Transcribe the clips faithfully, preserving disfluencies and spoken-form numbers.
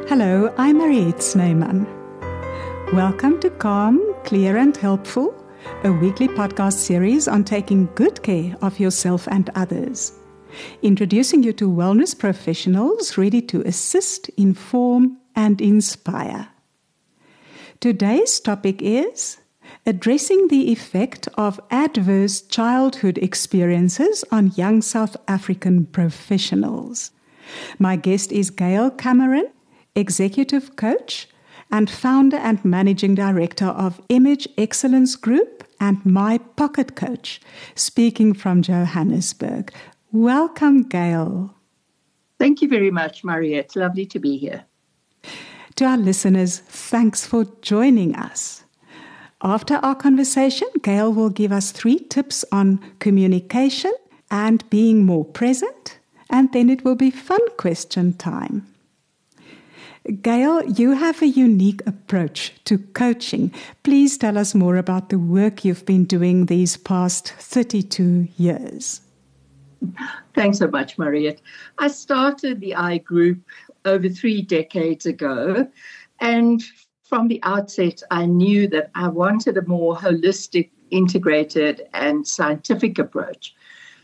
Hello, I'm Mariette Snyman. Welcome to Calm, Clear and Helpful, a weekly podcast series on taking good care of yourself and others. Introducing you to wellness professionals ready to assist, inform, and inspire. Today's topic is addressing the effect of adverse childhood experiences on young South African professionals. My guest is Gail Cameron, Executive Coach and Founder and Managing Director of Image Excellence Group and My Pocket Coach, speaking from Johannesburg. Welcome, Gail. Thank you very much, Mariette. Lovely to be here. To our listeners, thanks for joining us. After our conversation, Gail will give us three tips on communication and being more present, and then it will be fun question time. Gail, you have a unique approach to coaching. Please tell us more about the work you've been doing these past thirty-two years. Thanks so much, Mariette. I started the I Group over three decades ago, and from the outset, I knew that I wanted a more holistic, integrated, and scientific approach.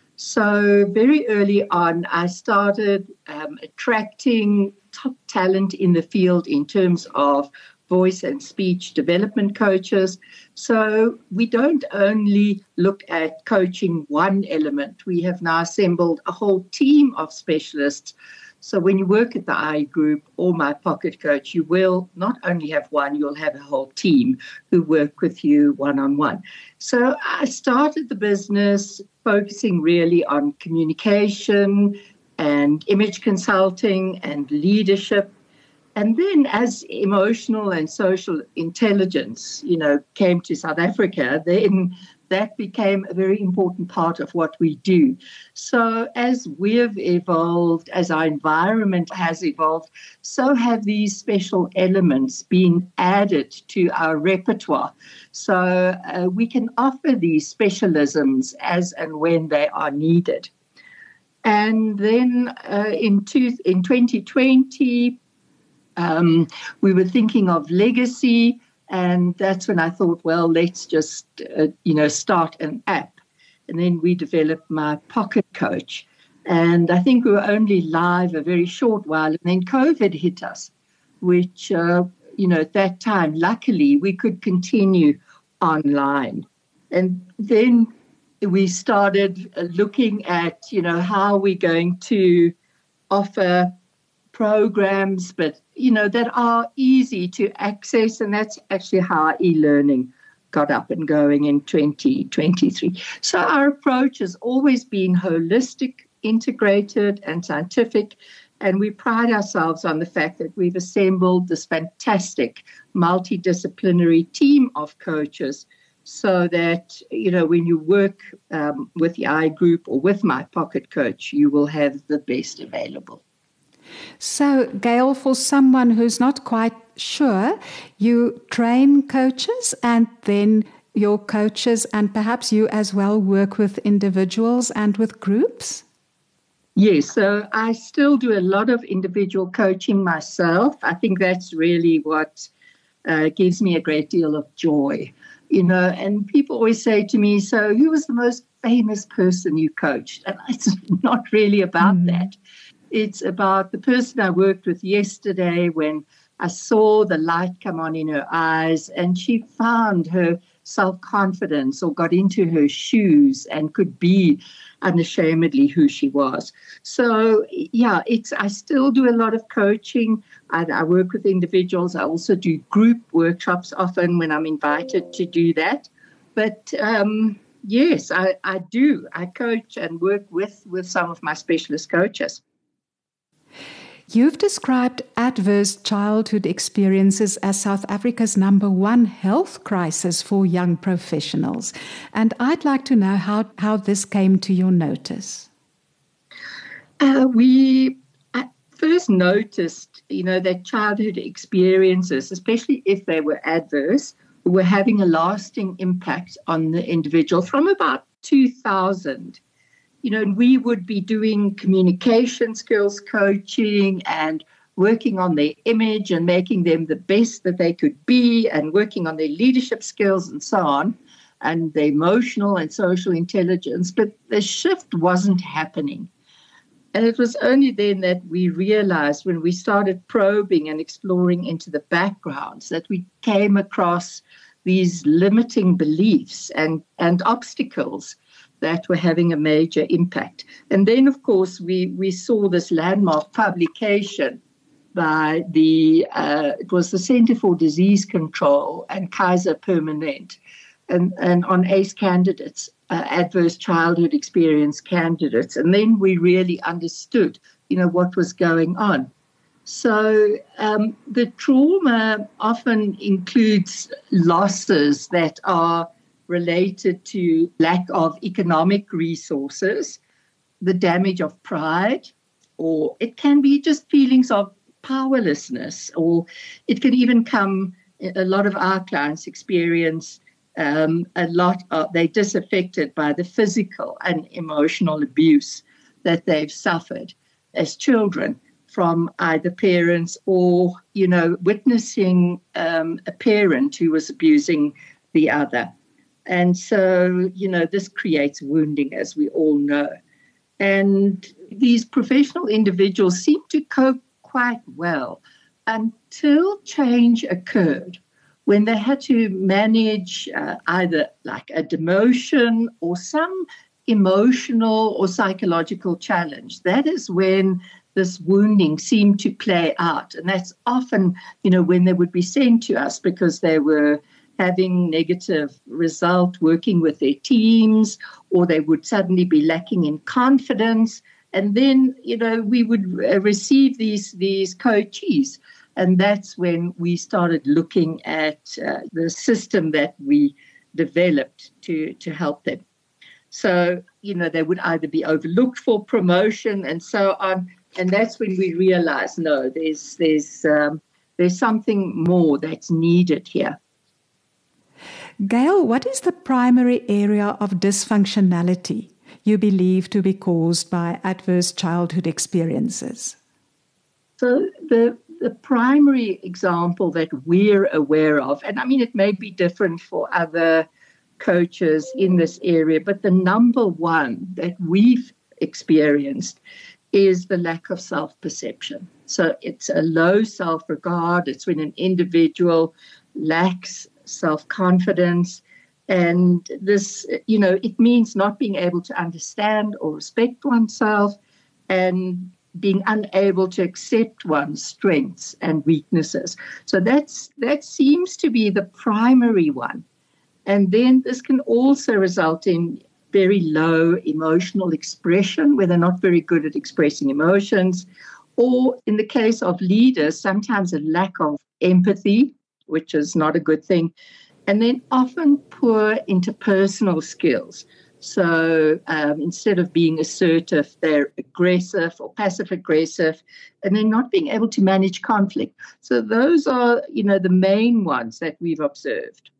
So very early on, I started um, attracting top talent in the field in terms of voice and speech development coaches. So we don't only look at coaching one element. We have now assembled a whole team of specialists. So when you work at the I Group or My Pocket Coach, you will not only have one, you'll have a whole team who work with you one-on-one. So I started the business focusing really on communication and image consulting and leadership. And then as emotional and social intelligence, you know, came to South Africa, then that became a very important part of what we do. So as we've evolved, as our environment has evolved, so have these special elements been added to our repertoire. So uh, we can offer these specialisms as and when they are needed. And then uh, in, two, in twenty twenty, um, we were thinking of legacy. And that's when I thought, well, let's just, uh, you know, start an app. And then we developed My Pocket Coach. And I think we were only live a very short while. And then COVID hit us, which, uh, you know, at that time, luckily, we could continue online. And then we started looking at, you know, how we're going to offer programs, but, you know, that are easy to access. And that's actually how our e-learning got up and going in twenty twenty-three. So our approach has always been holistic, integrated, and scientific. And we pride ourselves on the fact that we've assembled this fantastic multidisciplinary team of coaches so that, you know, when you work um, with the I Group or with My Pocket Coach, you will have the best available. So, Gail, for someone who's not quite sure, you train coaches and then your coaches and perhaps you as well work with individuals and with groups? Yes, so I still do a lot of individual coaching myself. I think that's really what uh, gives me a great deal of joy. You know, and people always say to me, so who was the most famous person you coached? And it's not really about mm. that. It's about the person I worked with yesterday when I saw the light come on in her eyes and she found her self-confidence or got into her shoes and could be unashamedly who she was. So, yeah, it's I still do a lot of coaching. I, I work with individuals. I also do group workshops often when I'm invited to do that. But, um, yes, I, I do. I coach and work with, with some of my specialist coaches. You've described adverse childhood experiences as South Africa's number one health crisis for young professionals. And I'd like to know how, how this came to your notice. Uh, we I first noticed, you know, that childhood experiences, especially if they were adverse, were having a lasting impact on the individual from about two thousand. You know, and we would be doing communication skills coaching and working on their image and making them the best that they could be and working on their leadership skills and so on, and the emotional and social intelligence, but the shift wasn't happening. And it was only then that we realized, when we started probing and exploring into the backgrounds, that we came across these limiting beliefs and, and obstacles that were having a major impact. And then, of course, we, we saw this landmark publication by the, uh, it was the Center for Disease Control and Kaiser Permanente, and, and on A C E candidates, uh, adverse childhood experience candidates. And then we really understood, you know, what was going on. So um, the trauma often includes losses that are related to lack of economic resources, the damage of pride, or it can be just feelings of powerlessness, or it can even come, a lot of our clients experience um, a lot of, they're disaffected by the physical and emotional abuse that they've suffered as children from either parents or, you know, witnessing um, a parent who was abusing the other. And so, you know, this creates wounding, as we all know. And these professional individuals seem to cope quite well until change occurred, when they had to manage uh, either like a demotion or some emotional or psychological challenge. That is when this wounding seemed to play out. And that's often, you know, when they would be sent to us because they were having negative result working with their teams, or they would suddenly be lacking in confidence. And then, you know, we would receive these, these coachees. And that's when we started looking at uh, the system that we developed to, to help them. So, you know, they would either be overlooked for promotion and so on. And that's when we realized, no, there's there's um, there's something more that's needed here. Gail, what is the primary area of dysfunctionality you believe to be caused by adverse childhood experiences? So the the primary example that we're aware of, and I mean, it may be different for other coaches in this area, but the number one that we've experienced is the lack of self-perception. So it's a low self-regard. It's when an individual lacks self-confidence. And this, you know, it means not being able to understand or respect oneself and being unable to accept one's strengths and weaknesses. So that's that seems to be the primary one. And then this can also result in very low emotional expression, where they're not very good at expressing emotions, or in the case of leaders, sometimes a lack of empathy, which is not a good thing, and then often poor interpersonal skills. So um, instead of being assertive, they're aggressive or passive-aggressive, and then not being able to manage conflict. So those are, you know, the main ones that we've observed.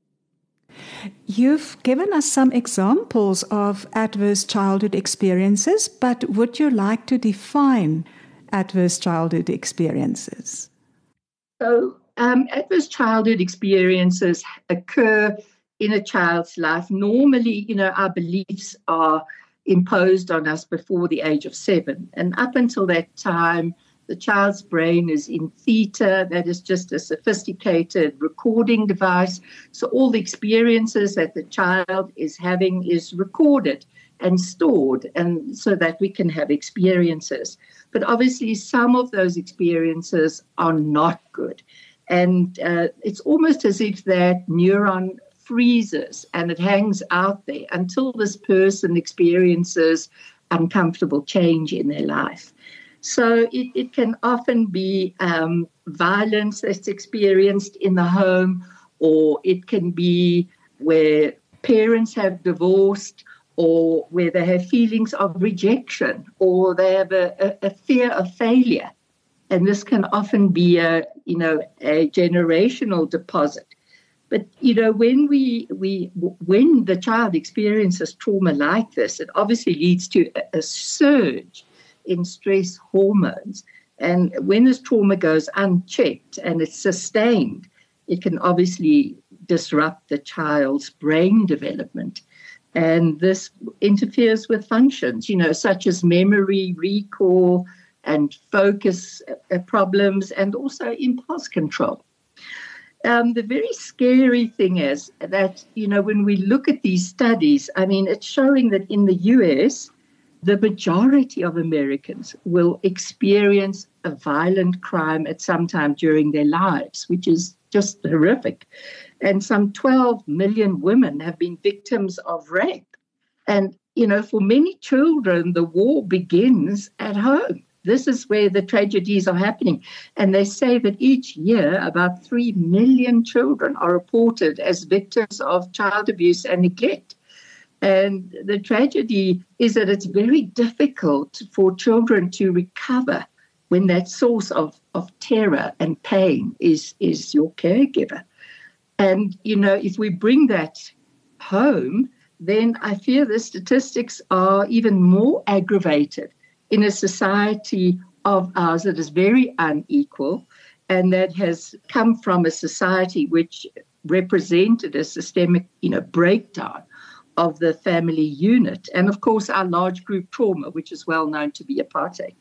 You've given us some examples of adverse childhood experiences, but would you like to define adverse childhood experiences? So um, adverse childhood experiences occur in a child's life. Normally, you know, our beliefs are imposed on us before the age of seven. And up until that time, the child's brain is in theta, that is just a sophisticated recording device. So all the experiences that the child is having is recorded and stored, and so that we can have experiences. But obviously, some of those experiences are not good. And uh, it's almost as if that neuron freezes and it hangs out there until this person experiences uncomfortable change in their life. So it, it can often be um, violence that's experienced in the home, or it can be where parents have divorced, or where they have feelings of rejection, or they have a, a, a fear of failure. And this can often be a, you know, a generational deposit. But, you know, when we we when the child experiences trauma like this, it obviously leads to a, a surge in stress hormones. And when this trauma goes unchecked and it's sustained, it can obviously disrupt the child's brain development. And this interferes with functions, you know, such as memory, recall, and focus uh, problems, and also impulse control. Um, the very scary thing is that, you know, when we look at these studies, I mean, it's showing that in the U S, the majority of Americans will experience a violent crime at some time during their lives, which is just horrific. And some twelve million women have been victims of rape. And, you know, for many children, the war begins at home. This is where the tragedies are happening. And they say that each year, about three million children are reported as victims of child abuse and neglect. And the tragedy is that it's very difficult for children to recover when that source of, of terror and pain is, is your caregiver. And, you know, if we bring that home, then I fear the statistics are even more aggravated in a society of ours that is very unequal and that has come from a society which represented a systemic, you know, breakdown of the family unit. And, of course, our large group trauma, which is well known to be apartheid.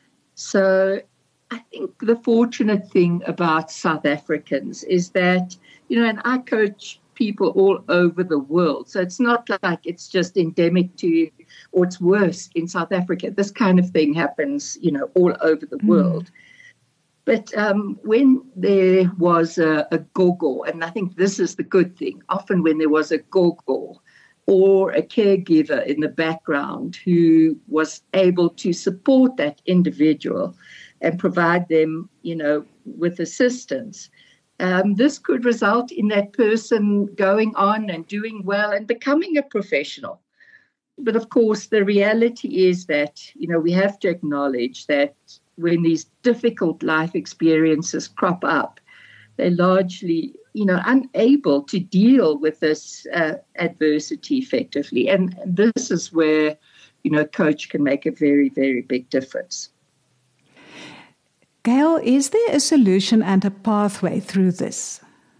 So I think the fortunate thing about South Africans is that, you know, and I coach people all over the world. So it's not like it's just endemic to, or it's worse in South Africa. This kind of thing happens, you know, all over the mm. world. But um, when there was a, a gogo, and I think this is the good thing, often when there was a gogo or a caregiver in the background who was able to support that individual and provide them, you know, with assistance, um, this could result in that person going on and doing well and becoming a professional. But of course, the reality is that, you know, we have to acknowledge that when these difficult life experiences crop up, they're largely, you know, unable to deal with this uh, adversity effectively. And this is where, you know, a coach can make a very, very big difference. Gail, is there a solution and a pathway through this?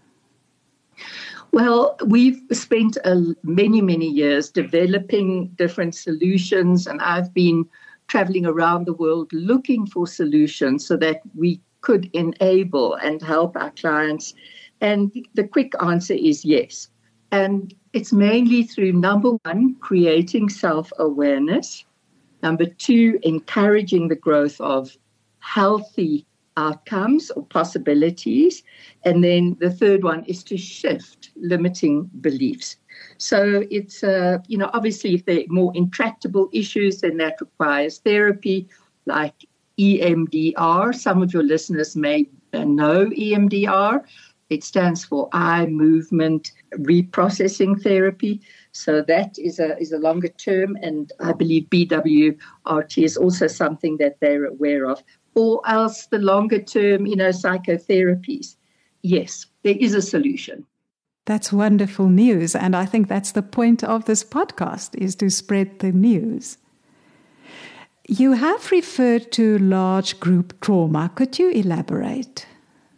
Well, we've spent uh, many, many years developing different solutions, and I've been traveling around the world looking for solutions so that we could enable and help our clients. And the quick answer is yes. And it's mainly through, number one, creating self-awareness. Number two, encouraging the growth of healthy outcomes or possibilities. And then the third one is to shift limiting beliefs. So it's, uh, you know, obviously if there are more intractable issues, then that requires therapy like E M D R. Some of your listeners may know E M D R. It stands for eye movement reprocessing therapy. So that is a is a longer term, and I believe B W R T is also something that they're aware of. Or else the longer term, you know, psychotherapies. Yes, there is a solution. That's wonderful news, and I think that's the point of this podcast, is to spread the news. You have referred to large group trauma. Could you elaborate?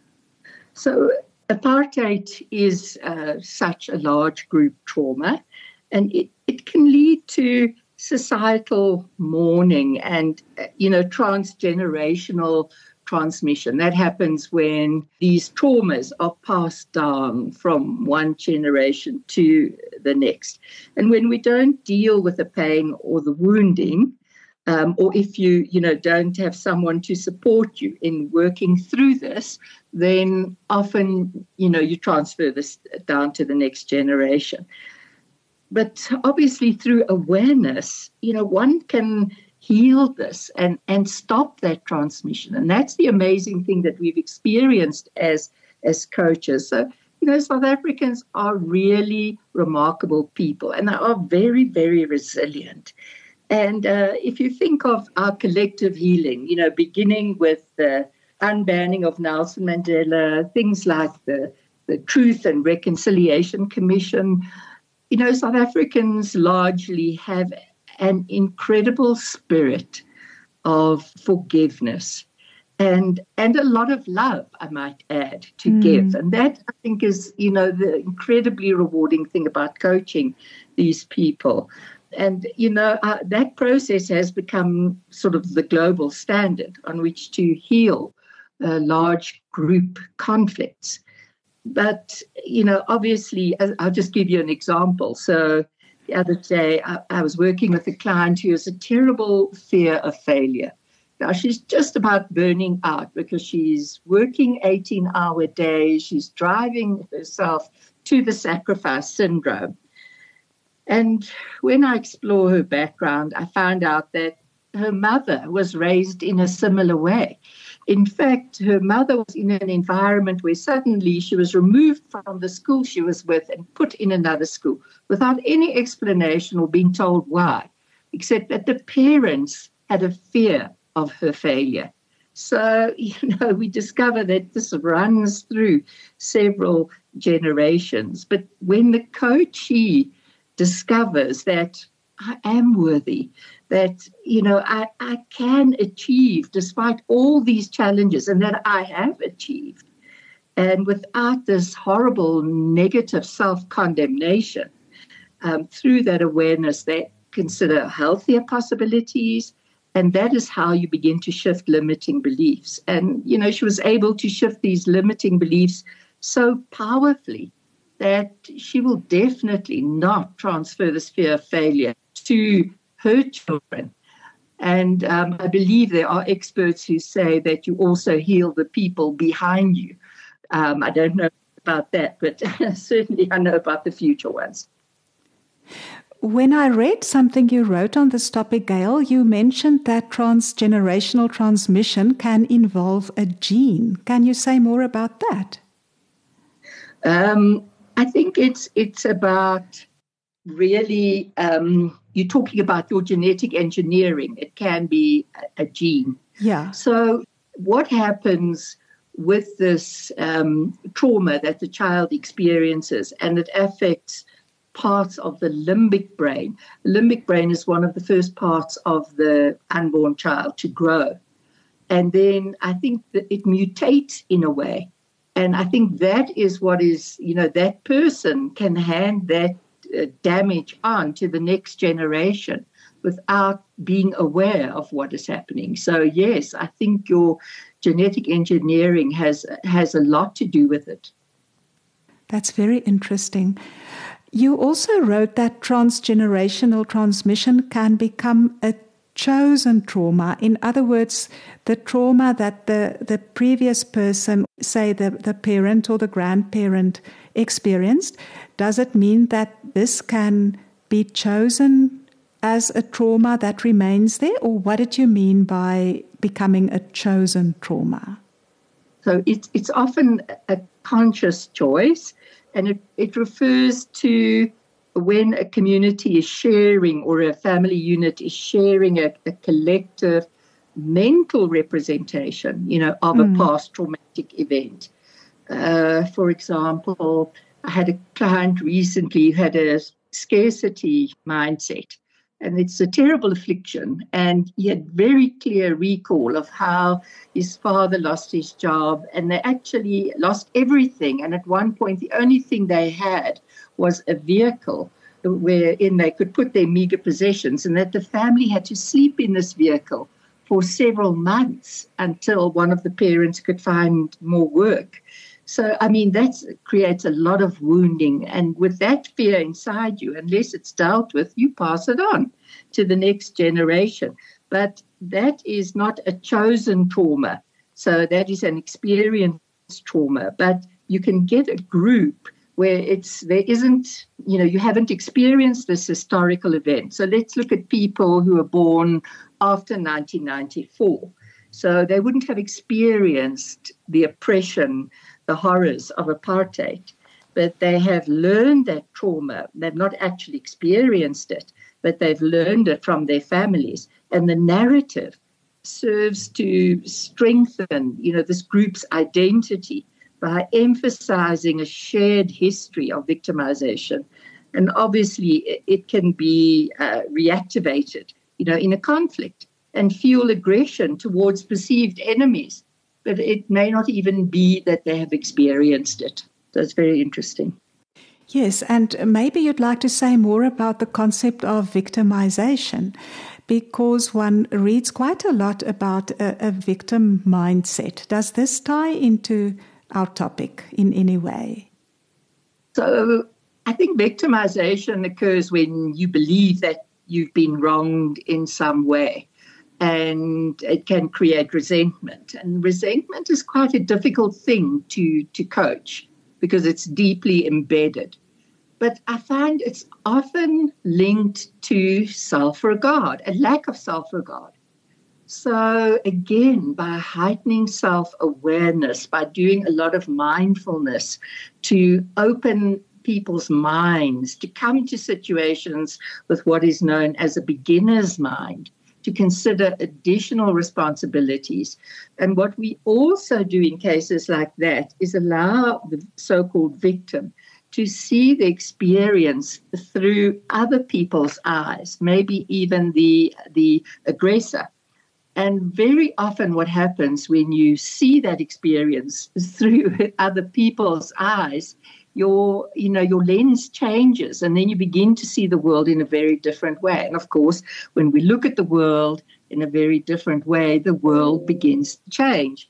So apartheid is uh, such a large group trauma, and it, it can lead to societal mourning and, you know, transgenerational transmission. That happens when these traumas are passed down from one generation to the next. And when we don't deal with the pain or the wounding, um, or if you, you know, don't have someone to support you in working through this, then often, you know, you transfer this down to the next generation. But obviously through awareness, you know, one can heal this and, and stop that transmission. And that's the amazing thing that we've experienced as, as coaches. So, you know, South Africans are really remarkable people, and they are very, very resilient. And uh, if you think of our collective healing, you know, beginning with the unbanning of Nelson Mandela, things like the, the Truth and Reconciliation Commission, you know, South Africans largely have an incredible spirit of forgiveness and and a lot of love, I might add, to Mm. give. And that, I think, is, you know, the incredibly rewarding thing about coaching these people. And, you know, uh, that process has become sort of the global standard on which to heal uh, large group conflicts. But, you know, obviously, I'll just give you an example. So the other day, I, I was working with a client who has a terrible fear of failure. Now, she's just about burning out because she's working eighteen-hour days. She's driving herself to the sacrifice syndrome. And when I explore her background, I found out that her mother was raised in a similar way. In fact, her mother was in an environment where suddenly she was removed from the school she was with and put in another school without any explanation or being told why, except that the parents had a fear of her failure. So, you know, we discover that this runs through several generations. But when the coachee discovers that I am worthy, that, you know, I, I can achieve despite all these challenges, and that I have achieved, and without this horrible negative self-condemnation, um, through that awareness, they consider healthier possibilities, and that is how you begin to shift limiting beliefs. And, you know, she was able to shift these limiting beliefs so powerfully that she will definitely not transfer this fear of failure to her children. And um, I believe there are experts who say that you also heal the people behind you. Um, I don't know about that, but certainly I know about the future ones. When I read something you wrote on this topic, Gail, you mentioned that transgenerational transmission can involve a gene. Can you say more about that? Um, I think it's it's about really, um, you're talking about your genetic engineering. It can be a, a gene. Yeah. So what happens with this um, trauma that the child experiences, and it affects parts of the limbic brain. The limbic brain is one of the first parts of the unborn child to grow. And then I think that it mutates in a way. And I think that is what is, you know, that person can hand that uh, damage on to the next generation without being aware of what is happening. So, yes, I think your genetic engineering has has a lot to do with it. That's very interesting. You also wrote that transgenerational transmission can become a chosen trauma. In other words, the trauma that the, the previous person, say the, the parent or the grandparent, experienced, does it mean that this can be chosen as a trauma that remains there? Or what did you mean by becoming a chosen trauma? So it's, it's often a conscious choice, and it, it refers to when a community is sharing, or a family unit is sharing a, a collective mental representation, you know, of mm. a past traumatic event. Uh, for example, I had a client recently who had a scarcity mindset, and it's a terrible affliction. And he had very clear recall of how his father lost his job, and they actually lost everything. And at one point, the only thing they had was a vehicle wherein they could put their meager possessions, and that the family had to sleep in this vehicle for several months until one of the parents could find more work. So, I mean, that creates a lot of wounding. And with that fear inside you, unless it's dealt with, you pass it on to the next generation. But that is not a chosen trauma. So that is an experienced trauma. But you can get a group where it's there isn't, you know, you haven't experienced this historical event. So let's look at people who were born after nineteen ninety-four. So they wouldn't have experienced the oppression, the horrors of apartheid, but they have learned that trauma. They've not actually experienced it, but they've learned it from their families. And the narrative serves to strengthen, you know, this group's identity by emphasizing a shared history of victimization. And obviously it can be uh, reactivated, you know, in a conflict and fuel aggression towards perceived enemies but it may not even be that they have experienced it. So it's very interesting. Yes, and maybe you'd like to say more about the concept of victimization, because one reads quite a lot about a, a victim mindset. Does this tie into our topic in any way? So I think victimization occurs when you believe that you've been wronged in some way, and it can create resentment. And resentment is quite a difficult thing to, to coach because it's deeply embedded. But I find it's often linked to self-regard, a lack of self-regard. So again, by heightening self-awareness, by doing a lot of mindfulness to open people's minds, to come to situations with what is known as a beginner's mind, to consider additional responsibilities. And what we also do in cases like that is allow the so-called victim to see the experience through other people's eyes, maybe even the, the aggressor. And very often what happens when you see that experience through other people's eyes, your, you know, your lens changes, and then you begin to see the world in a very different way. And of course, when we look at the world in a very different way, the world begins to change.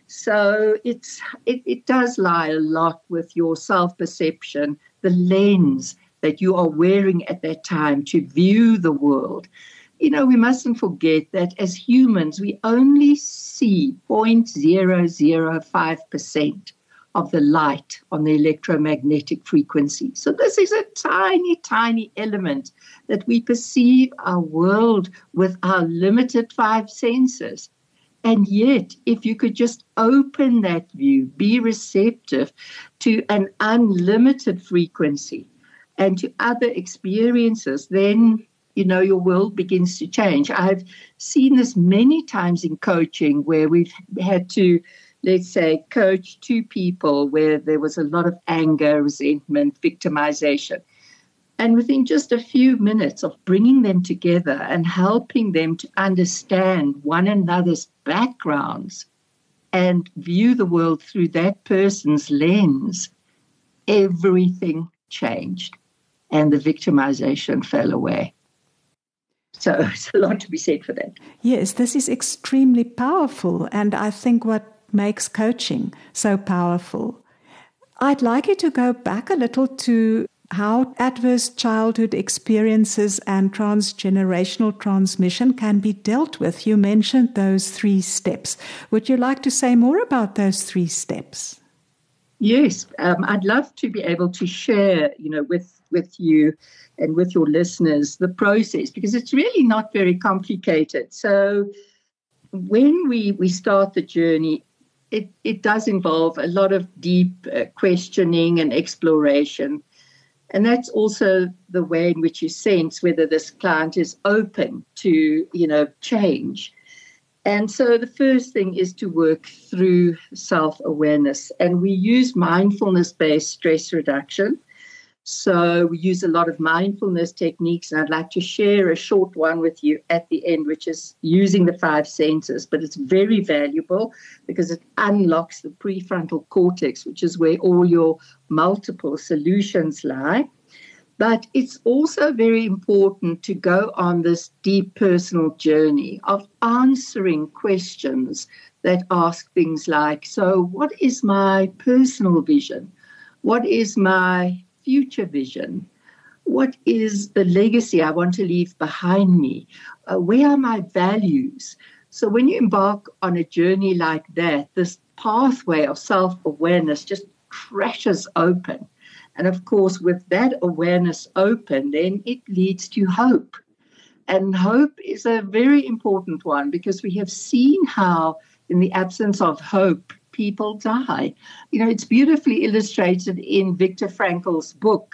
So it's it, it does lie a lot with your self-perception, the lens that you are wearing at that time to view the world. You know, we mustn't forget that as humans, we only see zero point zero zero five percent of the light on the electromagnetic frequency. So this is a tiny, tiny element that we perceive our world with our limited five senses. And yet, if you could just open that view, be receptive to an unlimited frequency and to other experiences, then, you know, your world begins to change. I've seen this many times in coaching where we've had to, let's say, coach two people where there was a lot of anger, resentment, victimization. And within just a few minutes of bringing them together and helping them to understand one another's backgrounds and view the world through that person's lens, everything changed and the victimization fell away. So it's a lot to be said for that. Yes, this is extremely powerful, and I think what makes coaching so powerful. I'd like you to go back a little to how adverse childhood experiences and transgenerational transmission can be dealt with. You mentioned those three steps. Would you like to say more about those three steps? Yes, um, I'd love to be able to share, you know, with, with you and with your listeners the process, because it's really not very complicated. So when we, we start the journey, it, it does involve a lot of deep uh, questioning and exploration. And that's also the way in which you sense whether this client is open to, you know, change. And so the first thing is to work through self-awareness. And we use mindfulness-based stress reduction. So we use a lot of mindfulness techniques, and I'd like to share a short one with you at the end, which is using the five senses. But it's very valuable because it unlocks the prefrontal cortex, which is where all your multiple solutions lie. But it's also very important to go on this deep personal journey of answering questions that ask things like, so what is my personal vision? What is my future vision? What is the legacy I want to leave behind me? Uh, where are my values? So when you embark on a journey like that, this pathway of self-awareness just crashes open. And of course, with that awareness open, then it leads to hope. And hope is a very important one because we have seen how in the absence of hope, people die. You know, it's beautifully illustrated in Viktor Frankl's book,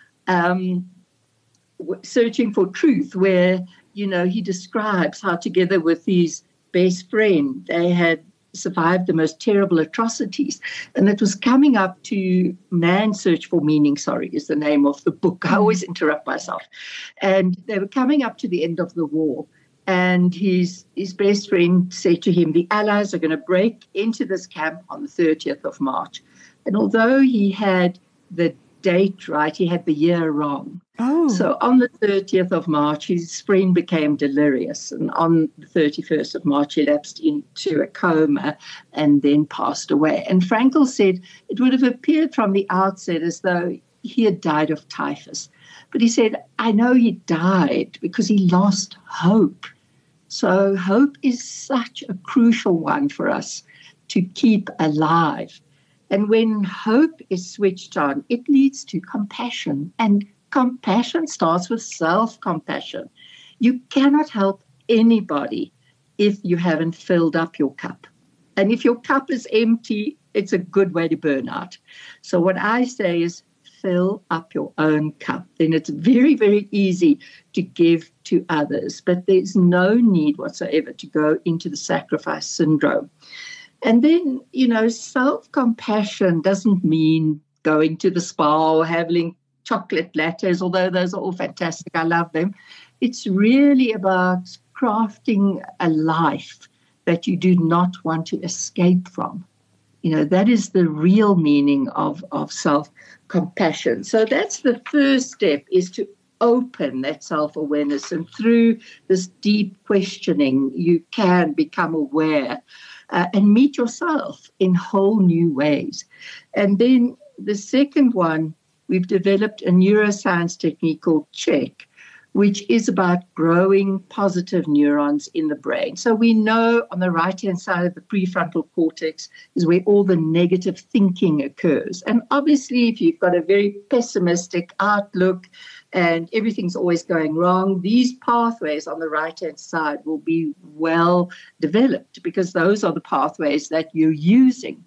um, Searching for Truth, where, you know, he describes how together with his best friend, they had survived the most terrible atrocities. And it was coming up to Man's Search for Meaning, sorry, is the name of the book. I always interrupt myself. And they were coming up to the end of the war. And his, his best friend said to him, the Allies are going to break into this camp on the thirtieth of March. And although he had the date right, he had the year wrong. Oh. So on the thirtieth of March, his friend became delirious. And on the thirty-first of March, he lapsed into a coma and then passed away. And Frankl said it would have appeared from the outset as though he had died of typhus. But he said, I know he died because he lost hope. So hope is such a crucial one for us to keep alive. And when hope is switched on, it leads to compassion. And compassion starts with self-compassion. You cannot help anybody if you haven't filled up your cup. And if your cup is empty, it's a good way to burn out. So what I say is fill up your own cup. Then it's very, very easy to give to others. But there's no need whatsoever to go into the sacrifice syndrome. And then, you know, self-compassion doesn't mean going to the spa or having chocolate lattes, although those are all fantastic. I love them. It's really about crafting a life that you do not want to escape from. You know, that is the real meaning of, of self-compassion. So that's the first step, is to open that self-awareness. And through this deep questioning, you can become aware uh, and meet yourself in whole new ways. And then the second one, we've developed a neuroscience technique called CHECK, which is about growing positive neurons in the brain. So we know on the right-hand side of the prefrontal cortex is where all the negative thinking occurs. And obviously, if you've got a very pessimistic outlook and everything's always going wrong, these pathways on the right-hand side will be well developed because those are the pathways that you're using.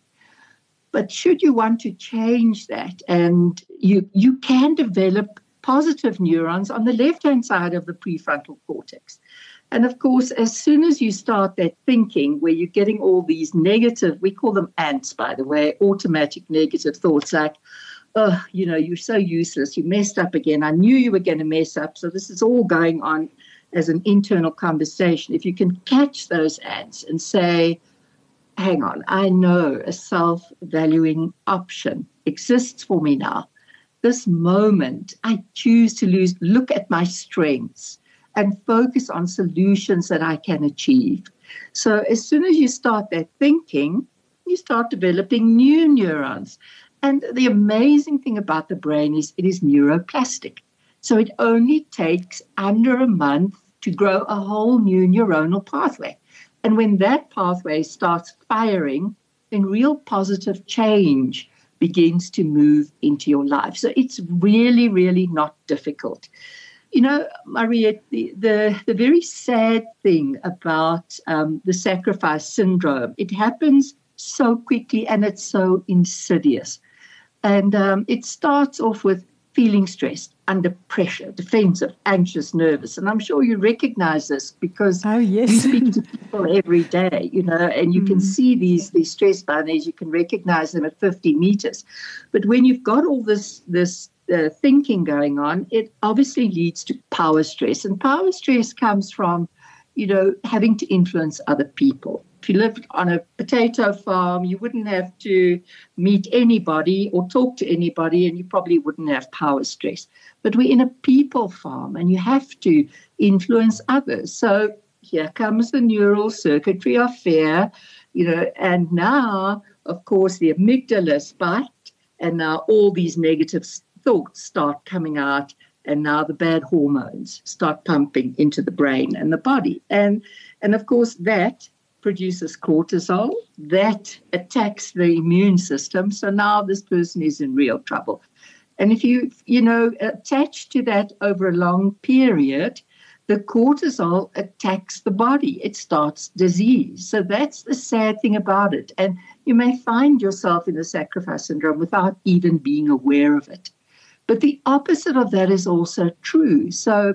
But should you want to change that, and you you can develop positive neurons on the left-hand side of the prefrontal cortex. And of course, as soon as you start that thinking where you're getting all these negative, we call them ants, by the way, automatic negative thoughts like, oh, you know, you're so useless, you messed up again, I knew you were going to mess up, so this is all going on as an internal conversation. If you can catch those ants and say, hang on, I know a self-valuing option exists for me now. This moment, I choose to lose, look at my strengths and focus on solutions that I can achieve. So as soon as you start that thinking, you start developing new neurons. And the amazing thing about the brain is it is neuroplastic. So it only takes under a month to grow a whole new neuronal pathway. And when that pathway starts firing, then real positive change begins to move into your life. So it's really, really not difficult. You know, Mariette, the, the, the very sad thing about um, the sacrifice syndrome, it happens so quickly and it's so insidious. And um, it starts off with feeling stressed, under pressure, defensive, anxious, nervous. And I'm sure you recognize this because oh, yes. you speak to people every day, you know, and you mm. can see these, these stress bunnies, you can recognize them at fifty meters. But when you've got all this, this uh, thinking going on, it obviously leads to power stress. And power stress comes from, you know, having to influence other people. If you lived on a potato farm, you wouldn't have to meet anybody or talk to anybody, and you probably wouldn't have power stress. But we're in a people farm, and you have to influence others. So here comes the neural circuitry of fear, you know, and now, of course, the amygdala spiked, and now all these negative thoughts start coming out, and now the bad hormones start pumping into the brain and the body. And, and of course, that produces cortisol, that attacks the immune system. So now this person is in real trouble. And if you, you know, attach to that over a long period, the cortisol attacks the body. It starts disease. So that's the sad thing about it. And you may find yourself in the sacrifice syndrome without even being aware of it. But the opposite of that is also true. So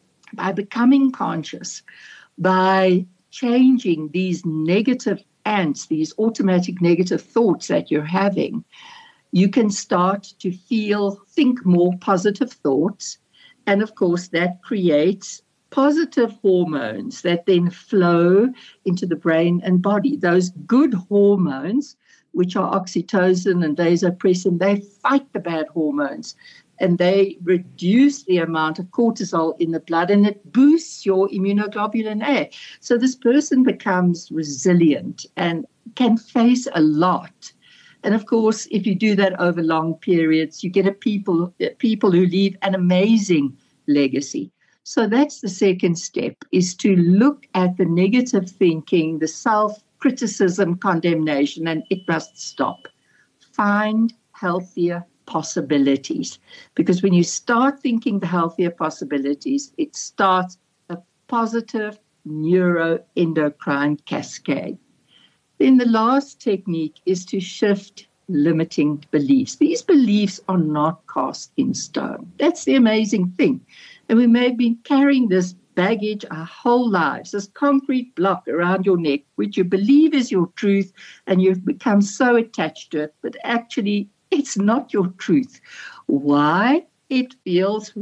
by becoming conscious, by changing these negative ants, these automatic negative thoughts that you're having, you can start to feel, think more positive thoughts. And of course, that creates positive hormones that then flow into the brain and body. Those good hormones, which are oxytocin and vasopressin, they fight the bad hormones and they reduce the amount of cortisol in the blood, and it boosts your immunoglobulin A. So this person becomes resilient and can face a lot. And of course, if you do that over long periods, you get a people, people who leave an amazing legacy. So that's the second step, is to look at the negative thinking, the self-criticism, condemnation, and it must stop. Find healthier possibilities. Because when you start thinking the healthier possibilities, it starts a positive neuroendocrine cascade. Then the last technique is to shift limiting beliefs. These beliefs are not cast in stone. That's the amazing thing. And we may have been carrying this baggage our whole lives, this concrete block around your neck, which you believe is your truth, and you've become so attached to it, but actually it's not your truth. Why? It feels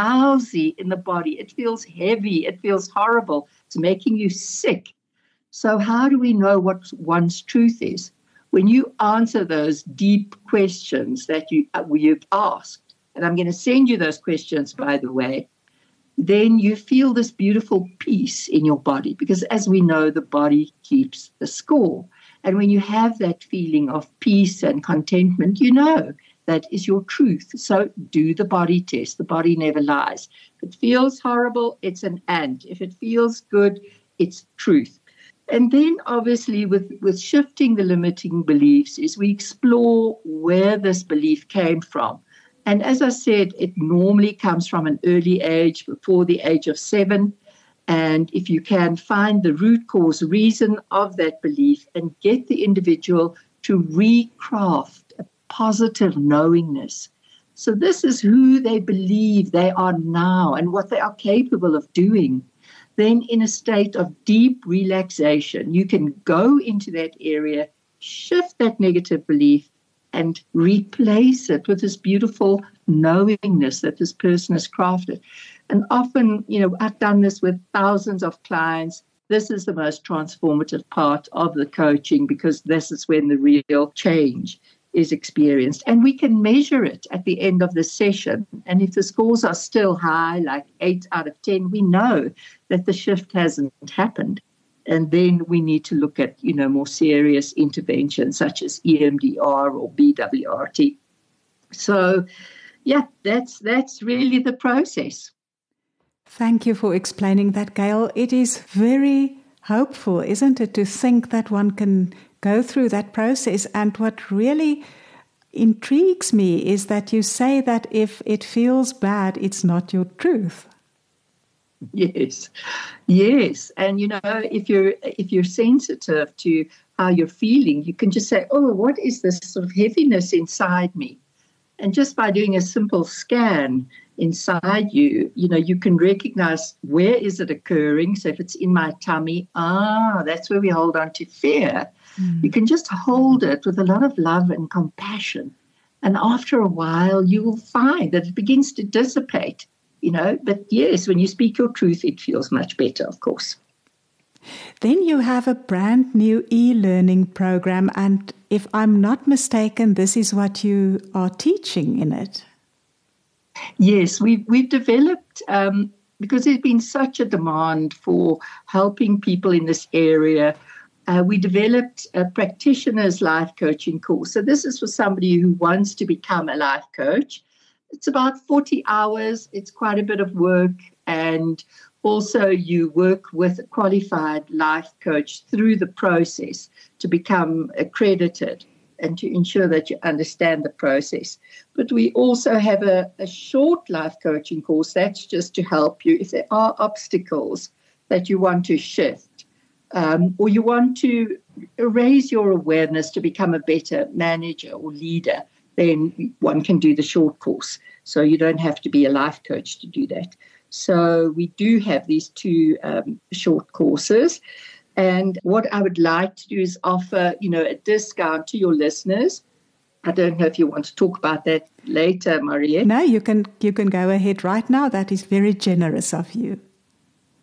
lousy in the body. It feels heavy. It feels horrible. It's making you sick. So how do we know what one's truth is? When you answer those deep questions that you, uh, you've asked, and I'm going to send you those questions, by the way, then you feel this beautiful peace in your body, because as we know, the body keeps the score. And when you have that feeling of peace and contentment, you know that is your truth. So do the body test. The body never lies. If it feels horrible, it's an and. If it feels good, it's truth. And then obviously with, with shifting the limiting beliefs is we explore where this belief came from. And as I said, it normally comes from an early age, before the age of seven. And if you can find the root cause reason of that belief and get the individual to recraft a positive knowingness. So this is who they believe they are now and what they are capable of doing. Then in a state of deep relaxation, you can go into that area, shift that negative belief, and replace it with this beautiful knowingness that this person has crafted. And often, you know, I've done this with thousands of clients. This is the most transformative part of the coaching, because this is when the real change is experienced. And we can measure it at the end of the session. And if the scores are still high, like eight out of ten, we know that the shift hasn't happened. And then we need to look at, you know, more serious interventions such as E M D R or B W R T. So, yeah, that's that's really the process. Thank you for explaining that, Gail. It is very hopeful, isn't it, to think that one can go through that process. And what really intrigues me is that you say that if it feels bad, it's not your truth. Yes, yes. And, you know, if you're if you're sensitive to how you're feeling, you can just say, oh, what is this sort of heaviness inside me? And just by doing a simple scan inside you, you know, you can recognize where is it occurring. So if it's in my tummy, ah, that's where we hold on to fear. Mm. You can just hold it with a lot of love and compassion. And after a while, you will find that it begins to dissipate. You know, but yes, when you speak your truth, it feels much better, of course. Then you have a brand new e-learning program, and if I'm not mistaken, this is what you are teaching in it. Yes, we've, we've developed, um, because there's been such a demand for helping people in this area, uh, we developed a practitioner's life coaching course. So this is for somebody who wants to become a life coach. It's about forty hours. It's quite a bit of work. And also you work with a qualified life coach through the process to become accredited and to ensure that you understand the process. But we also have a, a short life coaching course that's just to help you if there are obstacles that you want to shift, um, or you want to raise your awareness to become a better manager or leader. Then one can do the short course. So you don't have to be a life coach to do that. So we do have these two um, short courses. And what I would like to do is offer, you know, a discount to your listeners. I don't know if you want to talk about that later, Mariette. No, you can you can go ahead right now. That is very generous of you.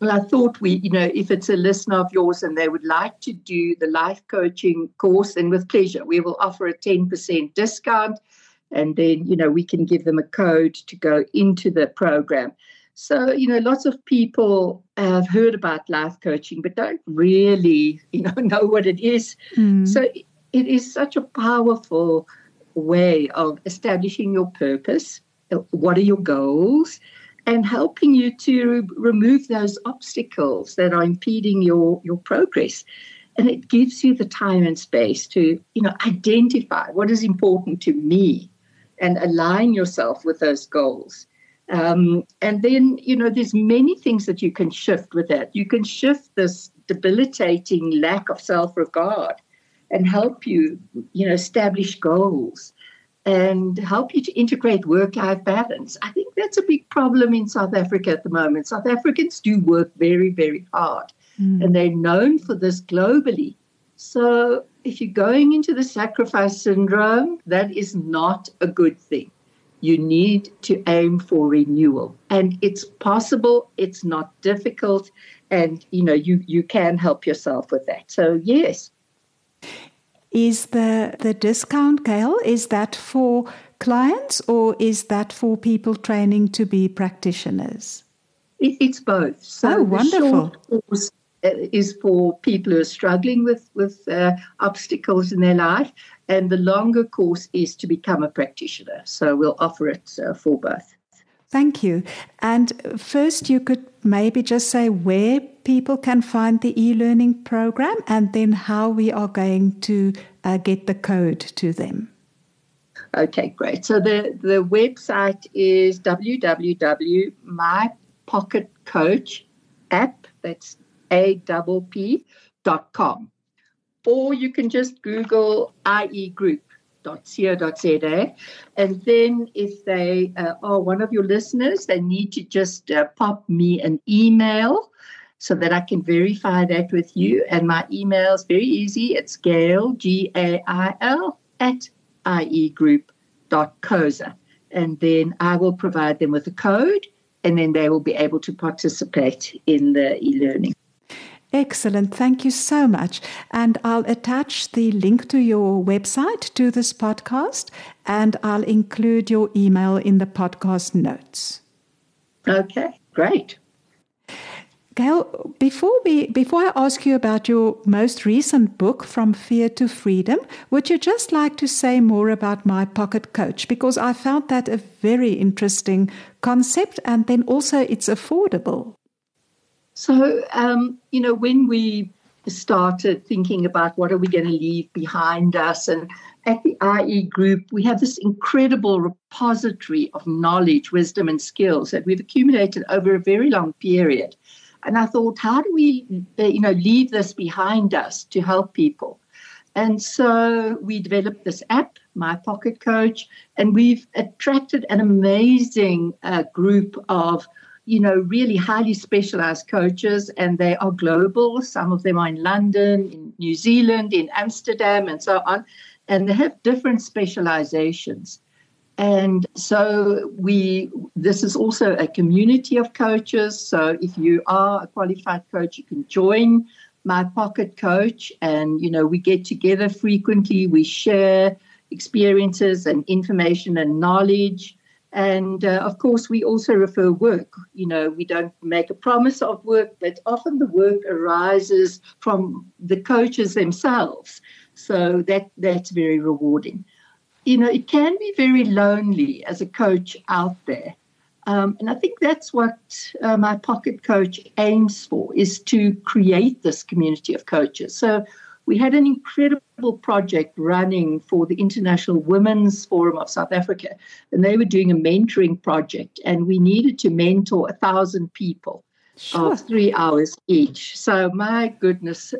Well, I thought we, you know, if it's a listener of yours and they would like to do the life coaching course, then with pleasure, we will offer a ten percent discount. And then, you know, we can give them a code to go into the program. So, you know, lots of people have heard about life coaching, but don't really, you know, know what it is. Mm. So it is such a powerful way of establishing your purpose. What are your goals? And helping you to remove those obstacles that are impeding your, your progress. And it gives you the time and space to, you know, identify what is important to me and align yourself with those goals. Um, and then, you know, there's many things that you can shift with that. You can shift this debilitating lack of self-regard and help you, you know, establish goals and help you to integrate work-life balance. I think that's a big problem in South Africa at the moment. South Africans do work very, very hard, mm. and they're known for this globally. So if you're going into the sacrifice syndrome, that is not a good thing. You need to aim for renewal. And it's possible, it's not difficult, and, you know, you, you can help yourself with that. So, yes. Is the, the discount, Gail, is that for clients or is that for people training to be practitioners? It, it's both. So oh, wonderful. The short course is for people who are struggling with, with uh, obstacles in their life, and the longer course is to become a practitioner. So we'll offer it uh, for both. Thank you. And first, you could maybe just say where people can find the e-learning program and then how we are going to uh, get the code to them. Okay, great. So the, the website is w w w dot my pocket coach app, that's A P P dot com. Or you can just Google I E group dot co dot z a. And then if they uh, are one of your listeners, they need to just uh, pop me an email so that I can verify that with you. And my email is very easy. It's Gail, G A I L, at I E group dot coza. And then I will provide them with a code, and then they will be able to participate in the e-learning. Excellent. Thank you so much. And I'll attach the link to your website to this podcast, and I'll include your email in the podcast notes. Okay, great. Gail, before we before I ask you about your most recent book, From Fear to Freedom, would you just like to say more about My Pocket Coach? Because I found that a very interesting concept, and then also it's affordable. So, um, you know, when we started thinking about what are we going to leave behind us, and at the I E Group, we have this incredible repository of knowledge, wisdom, and skills that we've accumulated over a very long period. And I thought, how do we, uh, you know, leave this behind us to help people? And so we developed this app, My Pocket Coach, and we've attracted an amazing uh, group of, you know, really highly specialized coaches, and they are global. Some of them are in London, in New Zealand, in Amsterdam, and so on. And they have different specializations. And so we, this is also a community of coaches. So if you are a qualified coach, you can join My Pocket Coach. And, you know, we get together frequently. We share experiences and information and knowledge. And, uh, of course, we also refer work. You know, we don't make a promise of work, but often the work arises from the coaches themselves. So that that's very rewarding. You know, it can be very lonely as a coach out there. Um, and I think that's what uh, My Pocket Coach aims for, is to create this community of coaches. So we had an incredible project running for the International Women's Forum of South Africa, and they were doing a mentoring project, and we needed to mentor a thousand people. Sure. Of three hours each. So my goodness,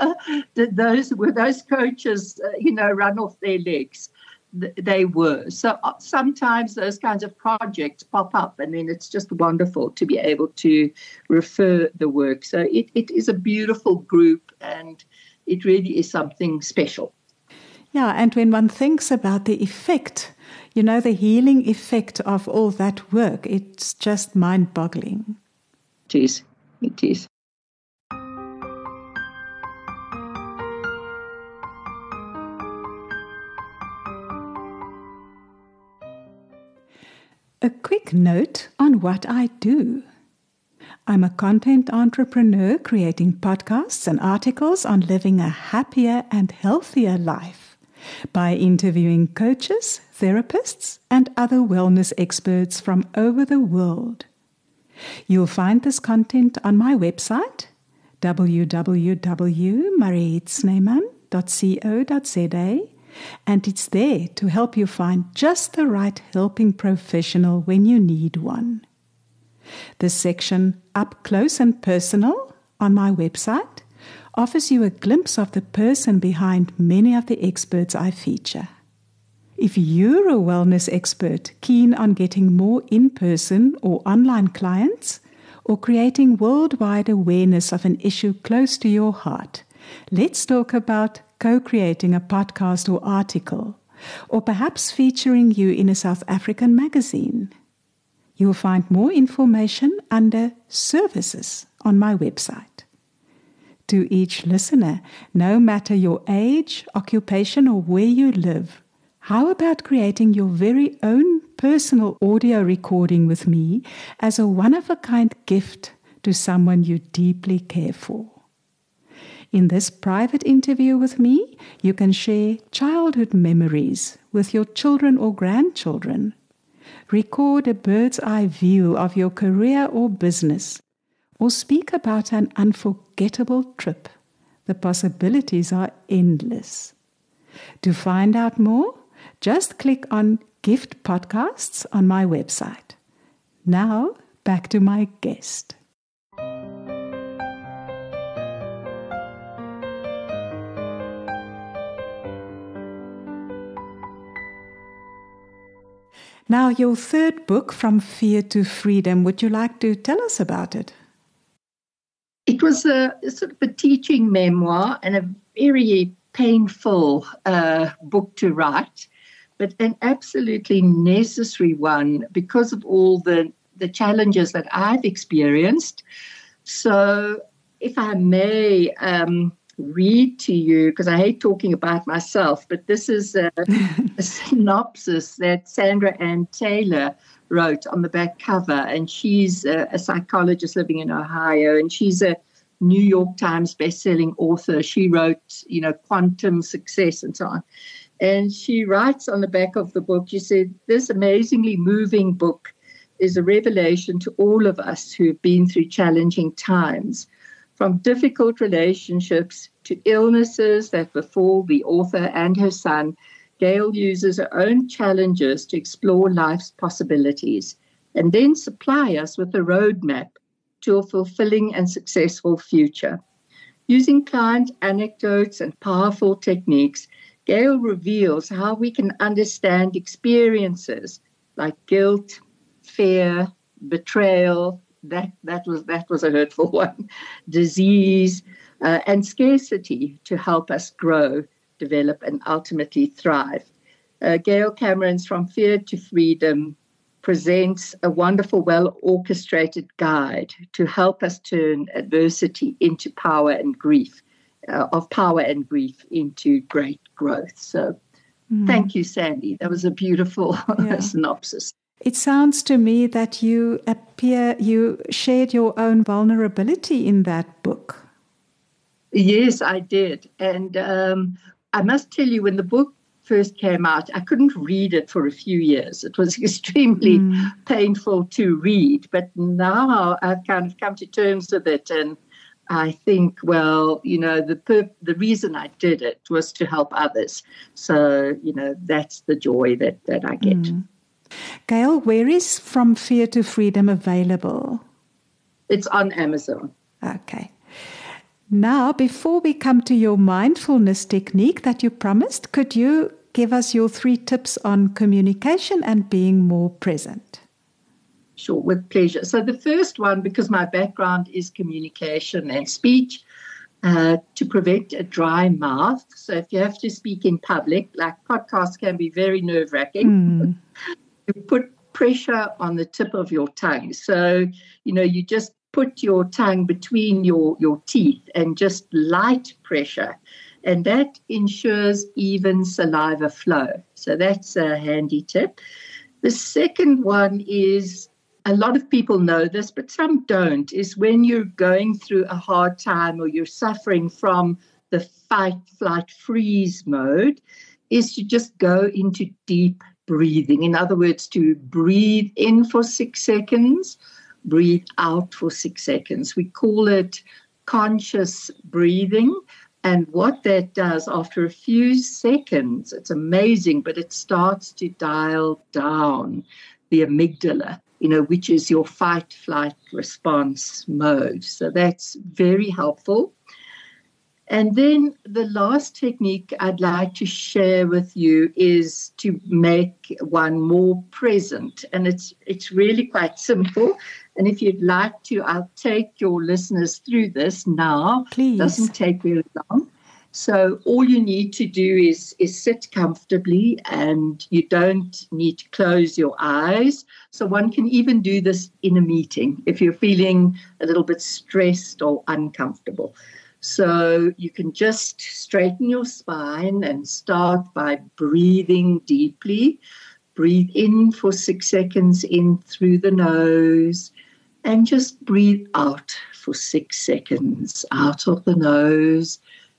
did those were those coaches, uh, you know, run off their legs? Th- they were. So uh, sometimes those kinds of projects pop up, and then it's just wonderful to be able to refer the work. So it, it is a beautiful group, and it really is something special. Yeah, and when one thinks about the effect, you know, the healing effect of all that work, it's just mind-boggling. It is. It is. A quick note on what I do. I'm a content entrepreneur creating podcasts and articles on living a happier and healthier life by interviewing coaches, therapists, and other wellness experts from over the world. You'll find this content on my website, w w w dot mariet snyman dot co dot za, and it's there to help you find just the right helping professional when you need one. The section Up Close and Personal on my website offers you a glimpse of the person behind many of the experts I feature. If you're a wellness expert keen on getting more in-person or online clients, or creating worldwide awareness of an issue close to your heart, let's talk about co-creating a podcast or article, or perhaps featuring you in a South African magazine. You'll find more information under Services on my website. To each listener, no matter your age, occupation, or where you live, how about creating your very own personal audio recording with me as a one-of-a-kind gift to someone you deeply care for? In this private interview with me, you can share childhood memories with your children or grandchildren. Record a bird's eye view of your career or business, or speak about an unforgettable trip. The possibilities are endless. To find out more, just click on Gift Podcasts on my website. Now, back to my guest. Now, your third book, From Fear to Freedom, would you like to tell us about it? It was a, a sort of a teaching memoir and a very painful uh, book to write, but an absolutely necessary one because of all the, the challenges that I've experienced. So if I may um, read to you, because I hate talking about myself, but this is a, a synopsis that Sandra Ann Taylor wrote on the back cover, and she's a, a psychologist living in Ohio, and she's a New York Times bestselling author. She wrote, you know, Quantum Success and so on. And she writes on the back of the book, she said, this amazingly moving book is a revelation to all of us who have been through challenging times, from difficult relationships to illnesses that befall the author and her son. Gail uses her own challenges to explore life's possibilities and then supply us with a roadmap to a fulfilling and successful future. Using client anecdotes and powerful techniques, Gail reveals how we can understand experiences like guilt, fear, betrayal, that, that, was, that was a hurtful one, disease, uh, and scarcity to help us grow, develop, and ultimately thrive. Uh, Gail Cameron's From Fear to Freedom presents a wonderful, well-orchestrated guide to help us turn adversity into power and grief, uh, of power and grief into great growth. So mm. thank you, Sandy. That was a beautiful yeah. synopsis. It sounds to me that you appear, you shared your own vulnerability in that book. Yes, I did. And um, I must tell you, when the book first came out, I couldn't read it for a few years. It was extremely mm. painful to read. But now I've kind of come to terms with it. And I think, well, you know, the per- the reason I did it was to help others. So, you know, that's the joy that, that I get. Mm. Gail, where is From Fear to Freedom available? It's on Amazon. Okay. Now, before we come to your mindfulness technique that you promised, could you give us your three tips on communication and being more present? Sure, with pleasure. So the first one, because my background is communication and speech, uh, to prevent a dry mouth. So if you have to speak in public, like podcasts can be very nerve-wracking, mm. you put pressure on the tip of your tongue. So, you know, you just put your tongue between your, your teeth and just light pressure. And that ensures even saliva flow. So that's a handy tip. The second one is, a lot of people know this, but some don't, is when you're going through a hard time or you're suffering from the fight, flight, freeze mode, is to just go into deep breathing. In other words, to breathe in for six seconds, breathe out for six seconds. We call it conscious breathing. And what that does after a few seconds, it's amazing, but it starts to dial down the amygdala, you know, which is your fight, flight, response mode. So that's very helpful. And then the last technique I'd like to share with you is to make one more present. And it's it's really quite simple. And if you'd like to, I'll take your listeners through this now. Please. It doesn't take very long. So all you need to do is, is sit comfortably, and you don't need to close your eyes. So one can even do this in a meeting if you're feeling a little bit stressed or uncomfortable. So you can just straighten your spine and start by breathing deeply. Breathe in for six seconds in through the nose, and just breathe out for six seconds out of the nose.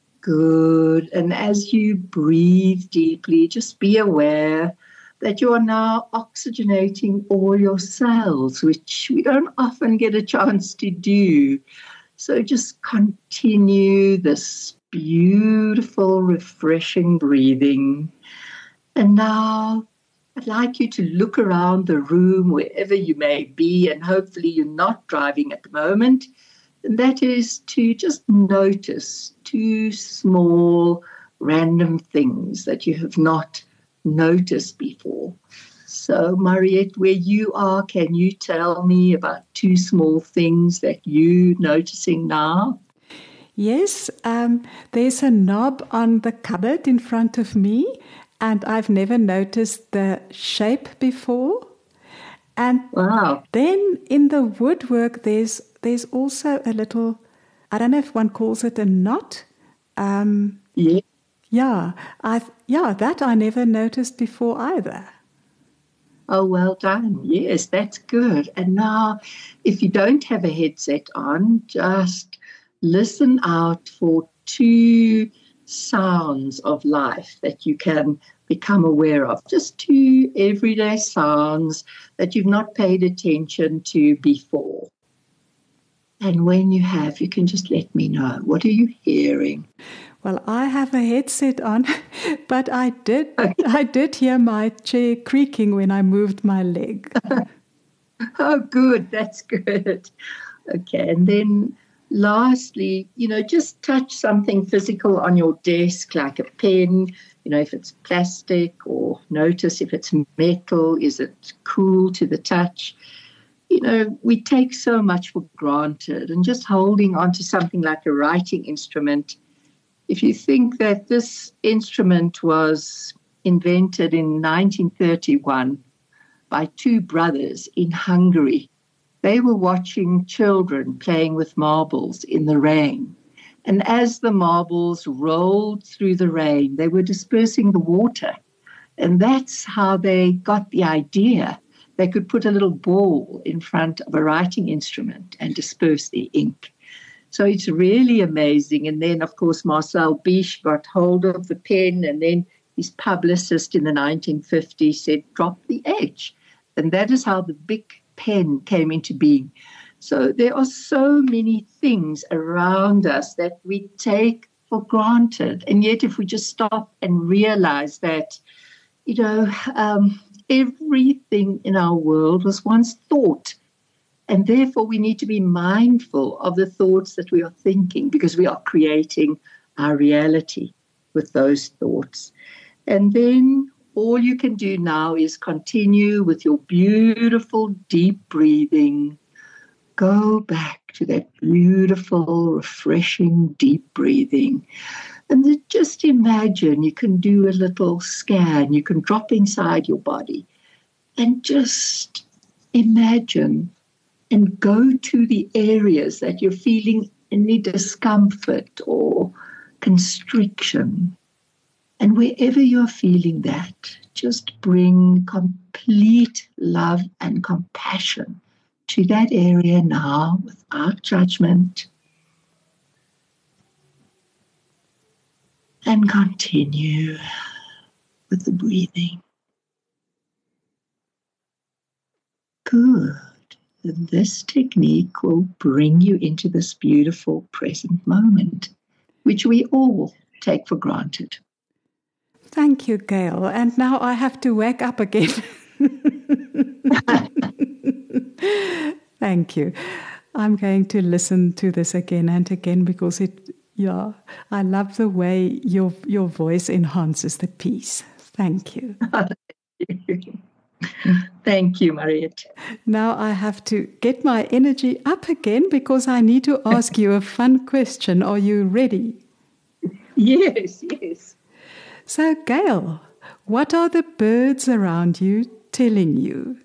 Good. And as you breathe deeply, just be aware that you are now oxygenating all your cells, which we don't often get a chance to do. So just continue this beautiful, refreshing breathing. And now I'd like you to look around the room wherever you may be, and hopefully you're not driving at the moment. And that is to just notice two small random things that you have not noticed before. So, Mariette, where you are, can you tell me about two small things that you're noticing now? Yes, um, there's a knob on the cupboard in front of me, and I've never noticed the shape before. And wow. Then in the woodwork, there's there's also a little, I don't know if one calls it a knot. Um, yeah. Yeah, I yeah, that I never noticed before either. Oh, well done. Yes, that's good. And now, if you don't have a headset on, just listen out for two sounds of life that you can become aware of. Just two everyday sounds that you've not paid attention to before. And when you have, you can just let me know. What are you hearing? Well, I have a headset on, but I did I did hear my chair creaking when I moved my leg. Oh, good. That's good. Okay. And then lastly, you know, just touch something physical on your desk, like a pen, you know, if it's plastic, or notice if it's metal, is it cool to the touch? You know, we take so much for granted, and just holding on to something like a writing instrument. If you think that this instrument was invented in nineteen thirty-one by two brothers in Hungary, they were watching children playing with marbles in the rain. And as the marbles rolled through the rain, they were dispersing the water. And that's how they got the idea. They could put a little ball in front of a writing instrument and disperse the ink. So it's really amazing. And then, of course, Marcel Biche got hold of the pen, and then his publicist in the nineteen fifties said, drop the H. And that is how the big pen came into being. So there are so many things around us that we take for granted. And yet if we just stop and realize that, you know, um, everything in our world was once thought. And therefore, we need to be mindful of the thoughts that we are thinking, because we are creating our reality with those thoughts. And then all you can do now is continue with your beautiful deep breathing. Go back to that beautiful, refreshing deep breathing. And then just imagine you can do a little scan. You can drop inside your body and just imagine and go to the areas that you're feeling any discomfort or constriction. And wherever you're feeling that, just bring complete love and compassion to that area now without judgment. And continue with the breathing. Good. And this technique will bring you into this beautiful present moment, which we all take for granted. Thank you, Gail. And now I have to wake up again. Thank you. I'm going to listen to this again and again because it, yeah, I love the way your your voice enhances the piece. Thank you. Thank you, Mariette. Now I have to get my energy up again because I need to ask you a fun question. Are you ready? Yes, yes. So, Gail, what are the birds around you telling you?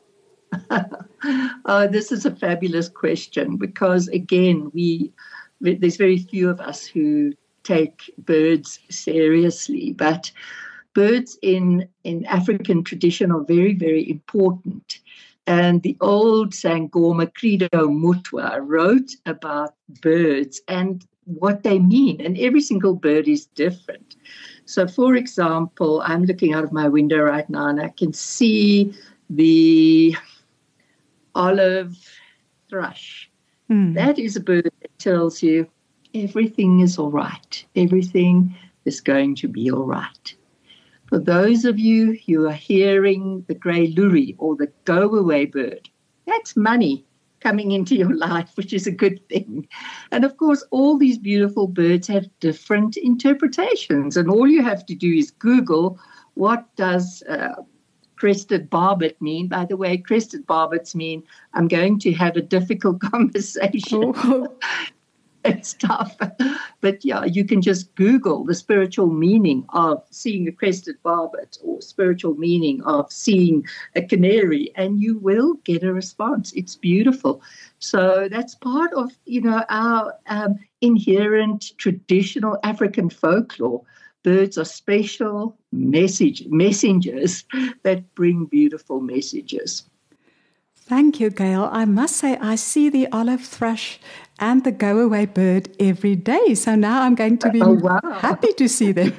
Oh, this is a fabulous question because, again, we there's very few of us who take birds seriously, but birds in, in African tradition are very, very important. And the old Sangoma Credo Mutwa wrote about birds and what they mean, and every single bird is different. So, for example, I'm looking out of my window right now and I can see the olive thrush. Mm. That is a bird that tells you everything is all right. Everything is going to be all right. For those of you who are hearing the grey lory or the go-away bird, that's money coming into your life, which is a good thing. And of course, all these beautiful birds have different interpretations. And all you have to do is Google, what does uh, crested barbet mean? By the way, crested barbets mean I'm going to have a difficult conversation. Oh. It's tough. But yeah, you can just Google the spiritual meaning of seeing a crested barbet or spiritual meaning of seeing a canary, and you will get a response. It's beautiful. So that's part of, you know, our um, inherent traditional African folklore. Birds are special message messengers that bring beautiful messages. Thank you, Gail. I must say I see the olive thrush and the go-away bird every day. So now I'm going to be oh, wow. happy to see them.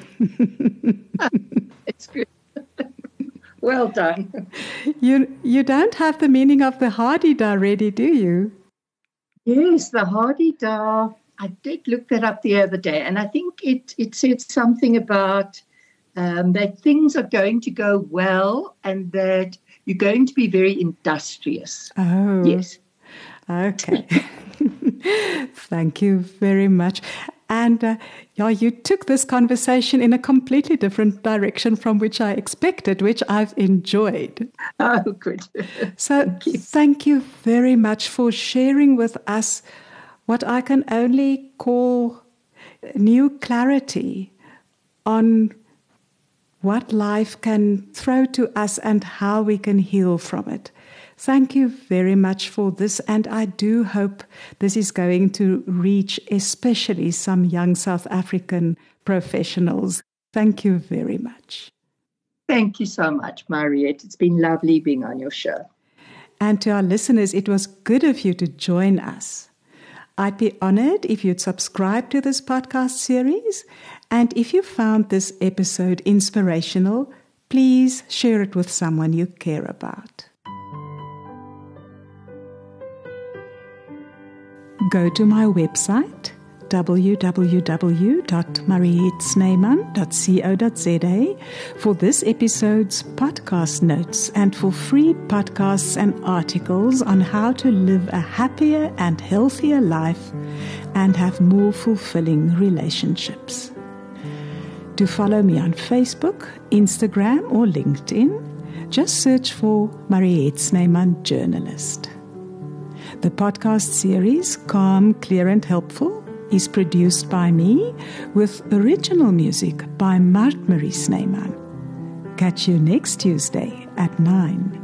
It's good. Well done. You you don't have the meaning of the hardy-da ready, do you? Yes, the hardy-da. I did look that up the other day, and I think it, it said something about um, that things are going to go well and that you're going to be very industrious. Oh. Yes. Okay. Thank you very much. And uh, yeah, you took this conversation in a completely different direction from which I expected, which I've enjoyed. Oh, good. So thank you. thank you very much for sharing with us what I can only call new clarity on what life can throw to us and how we can heal from it. Thank you very much for this, and I do hope this is going to reach especially some young South African professionals. Thank you very much. Thank you so much, Mariette. It's been lovely being on your show. And to our listeners, it was good of you to join us. I'd be honored if you'd subscribe to this podcast series. And if you found this episode inspirational, please share it with someone you care about. Go to my website, w w w dot mariette snyman dot co dot z a, for this episode's podcast notes and for free podcasts and articles on how to live a happier and healthier life and have more fulfilling relationships. To follow me on Facebook, Instagram, or LinkedIn, just search for Mariette Snyman Journalist. The podcast series, Calm, Clear and Helpful, is produced by me with original music by Mart Marie Snyman. Catch you next Tuesday at nine.